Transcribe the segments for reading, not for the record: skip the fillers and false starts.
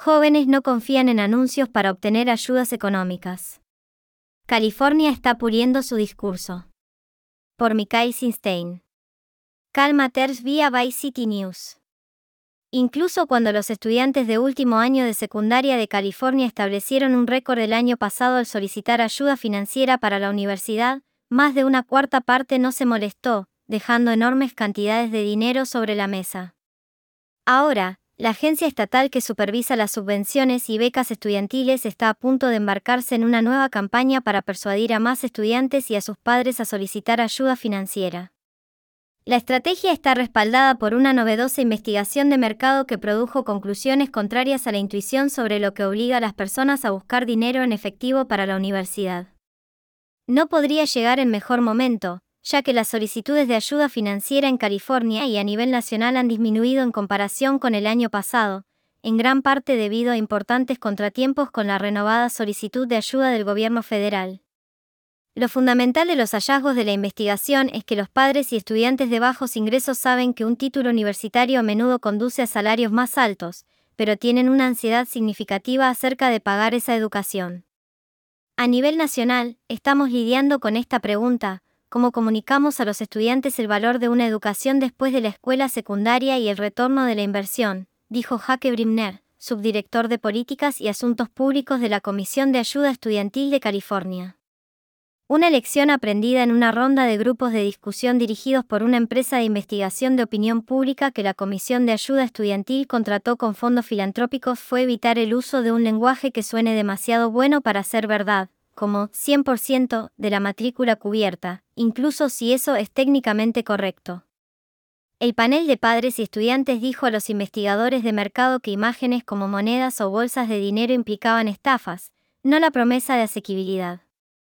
Jóvenes no confían en anuncios para obtener ayudas económicas. California está puliendo su discurso. Por Mikhail Sinstein. Cal Matters vía Vice City News. Incluso cuando los estudiantes de último año de secundaria de California establecieron un récord el año pasado al solicitar ayuda financiera para la universidad, más de una cuarta parte no se molestó, dejando enormes cantidades de dinero sobre la mesa. Ahora, la agencia estatal que supervisa las subvenciones y becas estudiantiles está a punto de embarcarse en una nueva campaña para persuadir a más estudiantes y a sus padres a solicitar ayuda financiera. La estrategia está respaldada por una novedosa investigación de mercado que produjo conclusiones contrarias a la intuición sobre lo que obliga a las personas a buscar dinero en efectivo para la universidad. No podría llegar en mejor momento, ya que las solicitudes de ayuda financiera en California y a nivel nacional han disminuido en comparación con el año pasado, en gran parte debido a importantes contratiempos con la renovada solicitud de ayuda del gobierno federal. Lo fundamental de los hallazgos de la investigación es que los padres y estudiantes de bajos ingresos saben que un título universitario a menudo conduce a salarios más altos, pero tienen una ansiedad significativa acerca de pagar esa educación. A nivel nacional, estamos lidiando con esta pregunta: ¿cómo comunicamos a los estudiantes el valor de una educación después de la escuela secundaria y el retorno de la inversión?, dijo Jake Brimner, subdirector de Políticas y Asuntos Públicos de la Comisión de Ayuda Estudiantil de California. Una lección aprendida en una ronda de grupos de discusión dirigidos por una empresa de investigación de opinión pública que la Comisión de Ayuda Estudiantil contrató con fondos filantrópicos fue evitar el uso de un lenguaje que suene demasiado bueno para ser verdad, como 100% de la matrícula cubierta, incluso si eso es técnicamente correcto. El panel de padres y estudiantes dijo a los investigadores de mercado que imágenes como monedas o bolsas de dinero implicaban estafas, no la promesa de asequibilidad.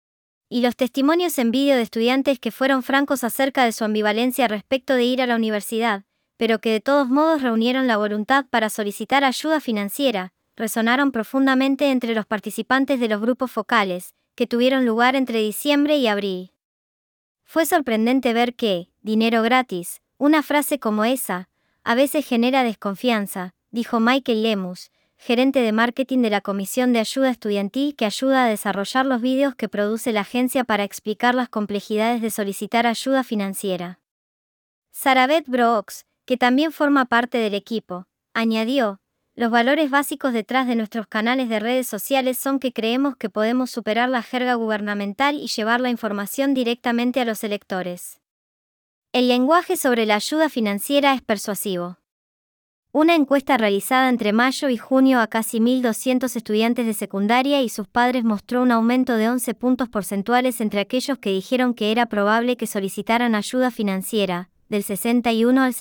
Y los testimonios en vídeo de estudiantes que fueron francos acerca de su ambivalencia respecto de ir a la universidad, pero que de todos modos reunieron la voluntad para solicitar ayuda financiera, resonaron profundamente entre los participantes de los grupos focales, que tuvieron lugar entre diciembre y abril. Fue sorprendente ver que, dinero gratis, una frase como esa, a veces genera desconfianza, dijo Michael Lemus, gerente de marketing de la Comisión de Ayuda Estudiantil que ayuda a desarrollar los vídeos que produce la agencia para explicar las complejidades de solicitar ayuda financiera. Sarabeth Brooks, que también forma parte del equipo, añadió: los valores básicos detrás de nuestros canales de redes sociales son que creemos que podemos superar la jerga gubernamental y llevar la información directamente a los electores. El lenguaje sobre la ayuda financiera es persuasivo. Una encuesta realizada entre mayo y junio a casi 1.200 estudiantes de secundaria y sus padres mostró un aumento de 11 puntos porcentuales entre aquellos que dijeron que era probable que solicitaran ayuda financiera, del 61 al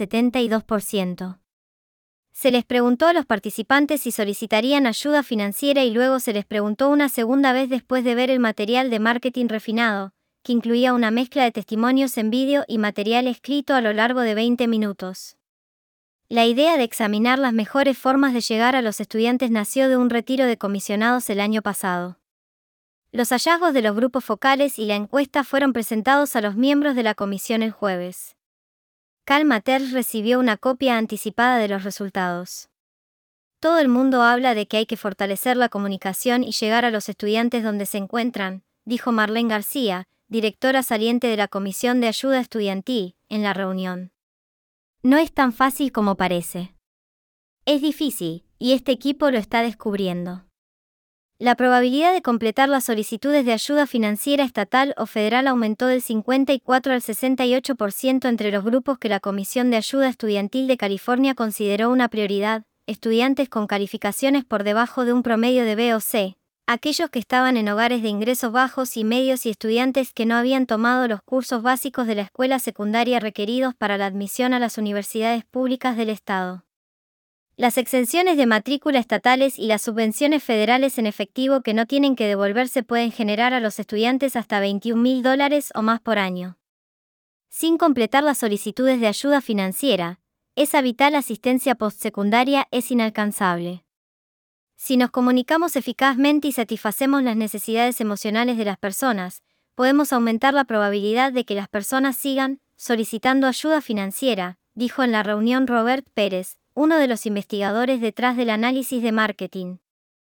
72%. Se les preguntó a los participantes si solicitarían ayuda financiera y luego se les preguntó una segunda vez después de ver el material de marketing refinado, que incluía una mezcla de testimonios en vídeo y material escrito a lo largo de 20 minutos. La idea de examinar las mejores formas de llegar a los estudiantes nació de un retiro de comisionados el año pasado. Los hallazgos de los grupos focales y la encuesta fueron presentados a los miembros de la comisión el jueves. Cal Matters recibió una copia anticipada de los resultados. Todo el mundo habla de que hay que fortalecer la comunicación y llegar a los estudiantes donde se encuentran, dijo Marlene García, directora saliente de la Comisión de Ayuda Estudiantil, en la reunión. No es tan fácil como parece. Es difícil, y este equipo lo está descubriendo. La probabilidad de completar las solicitudes de ayuda financiera estatal o federal aumentó del 54 al 68% entre los grupos que la Comisión de Ayuda Estudiantil de California consideró una prioridad: estudiantes con calificaciones por debajo de un promedio de B o C, aquellos que estaban en hogares de ingresos bajos y medios y estudiantes que no habían tomado los cursos básicos de la escuela secundaria requeridos para la admisión a las universidades públicas del estado. Las exenciones de matrícula estatales y las subvenciones federales en efectivo que no tienen que devolverse pueden generar a los estudiantes hasta $21,000 o más por año. Sin completar las solicitudes de ayuda financiera, esa vital asistencia postsecundaria es inalcanzable. Si nos comunicamos eficazmente y satisfacemos las necesidades emocionales de las personas, podemos aumentar la probabilidad de que las personas sigan solicitando ayuda financiera, dijo en la reunión Robert Pérez, uno de los investigadores detrás del análisis de marketing.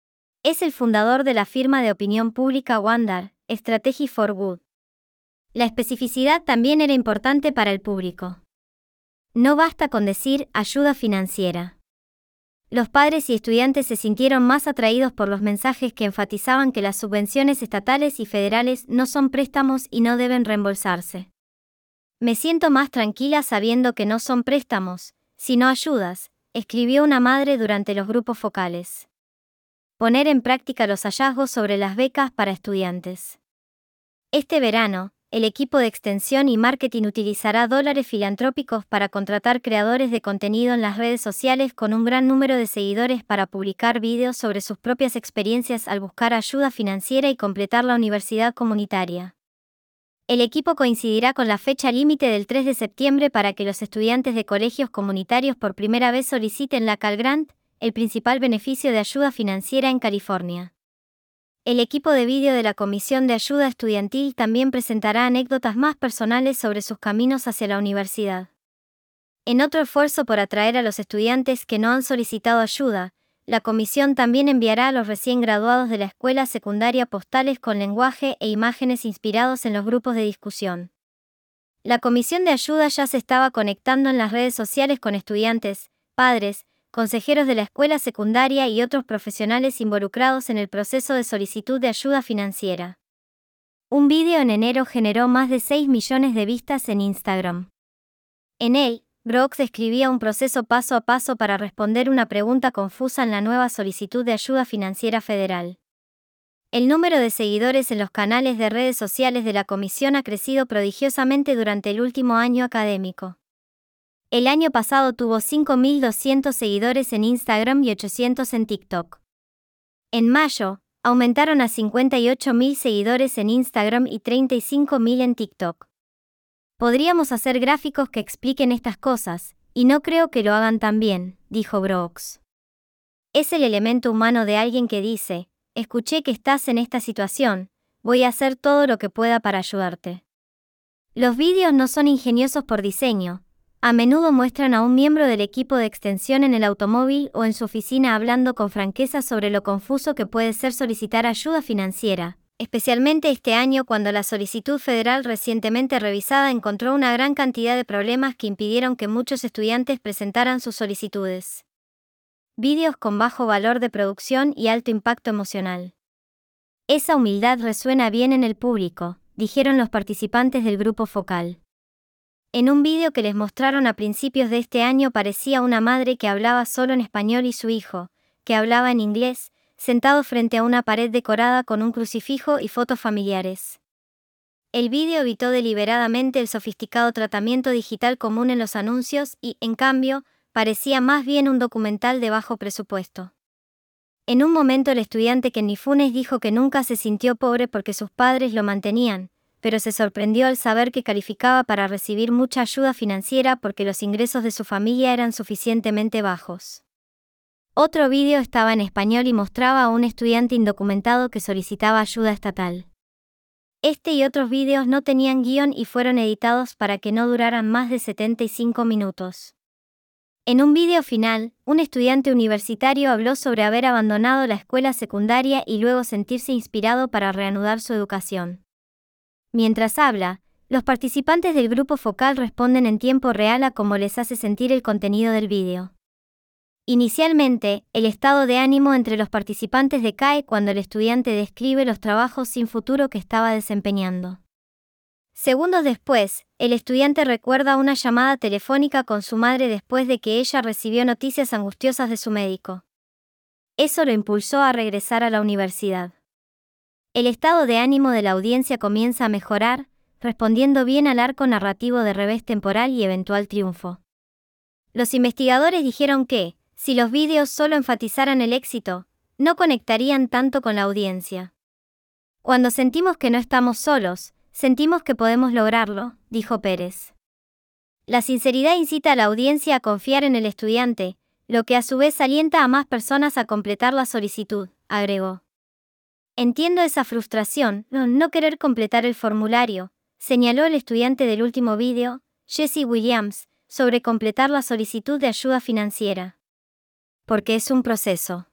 Es el fundador de la firma de opinión pública Wandar, Strategy for Good. La especificidad también era importante para el público. No basta con decir ayuda financiera. Los padres y estudiantes se sintieron más atraídos por los mensajes que enfatizaban que las subvenciones estatales y federales no son préstamos y no deben reembolsarse. Me siento más tranquila sabiendo que no son préstamos, sino ayudas, escribió una madre durante los grupos focales. Poner en práctica los hallazgos sobre las becas para estudiantes. Este verano, el equipo de extensión y marketing utilizará dólares filantrópicos para contratar creadores de contenido en las redes sociales con un gran número de seguidores para publicar vídeos sobre sus propias experiencias al buscar ayuda financiera y completar la universidad comunitaria. El equipo coincidirá con la fecha límite del 3 de septiembre para que los estudiantes de colegios comunitarios por primera vez soliciten la Cal Grant, el principal beneficio de ayuda financiera en California. El equipo de vídeo de la Comisión de Ayuda Estudiantil también presentará anécdotas más personales sobre sus caminos hacia la universidad. En otro esfuerzo por atraer a los estudiantes que no han solicitado ayuda, la comisión también enviará a los recién graduados de la escuela secundaria postales con lenguaje e imágenes inspirados en los grupos de discusión. La comisión de ayuda ya se estaba conectando en las redes sociales con estudiantes, padres, consejeros de la escuela secundaria y otros profesionales involucrados en el proceso de solicitud de ayuda financiera. Un vídeo en enero generó más de 6 millones de vistas en Instagram. En él, Brooks describía un proceso paso a paso para responder una pregunta confusa en la nueva solicitud de ayuda financiera federal. El número de seguidores en los canales de redes sociales de la comisión ha crecido prodigiosamente durante el último año académico. El año pasado tuvo 5.200 seguidores en Instagram y 800 en TikTok. En mayo, aumentaron a 58.000 seguidores en Instagram y 35.000 en TikTok. Podríamos hacer gráficos que expliquen estas cosas, y no creo que lo hagan tan bien, dijo Brooks. Es el elemento humano de alguien que dice, escuché que estás en esta situación, voy a hacer todo lo que pueda para ayudarte. Los vídeos no son ingeniosos por diseño. A menudo muestran a un miembro del equipo de extensión en el automóvil o en su oficina hablando con franqueza sobre lo confuso que puede ser solicitar ayuda financiera, especialmente este año cuando la solicitud federal recientemente revisada encontró una gran cantidad de problemas que impidieron que muchos estudiantes presentaran sus solicitudes. Vídeos con bajo valor de producción y alto impacto emocional. Esa humildad resuena bien en el público, dijeron los participantes del grupo focal. En un vídeo que les mostraron a principios de este año parecía una madre que hablaba solo en español y su hijo, que hablaba en inglés, sentado frente a una pared decorada con un crucifijo y fotos familiares. El vídeo evitó deliberadamente el sofisticado tratamiento digital común en los anuncios y, en cambio, parecía más bien un documental de bajo presupuesto. En un momento el estudiante Kenny Funes dijo que nunca se sintió pobre porque sus padres lo mantenían, pero se sorprendió al saber que calificaba para recibir mucha ayuda financiera porque los ingresos de su familia eran suficientemente bajos. Otro vídeo estaba en español y mostraba a un estudiante indocumentado que solicitaba ayuda estatal. Este y otros vídeos no tenían guión y fueron editados para que no duraran más de 75 minutos. En un vídeo final, un estudiante universitario habló sobre haber abandonado la escuela secundaria y luego sentirse inspirado para reanudar su educación. Mientras habla, los participantes del grupo focal responden en tiempo real a cómo les hace sentir el contenido del vídeo. Inicialmente, el estado de ánimo entre los participantes decae cuando el estudiante describe los trabajos sin futuro que estaba desempeñando. Segundos después, el estudiante recuerda una llamada telefónica con su madre después de que ella recibió noticias angustiosas de su médico. Eso lo impulsó a regresar a la universidad. El estado de ánimo de la audiencia comienza a mejorar, respondiendo bien al arco narrativo de revés temporal y eventual triunfo. Los investigadores dijeron que, si los vídeos solo enfatizaran el éxito, no conectarían tanto con la audiencia. Cuando sentimos que no estamos solos, sentimos que podemos lograrlo, dijo Pérez. La sinceridad incita a la audiencia a confiar en el estudiante, lo que a su vez alienta a más personas a completar la solicitud, agregó. Entiendo esa frustración, no querer completar el formulario, señaló el estudiante del último vídeo, Jesse Williams, sobre completar la solicitud de ayuda financiera. porque es un proceso.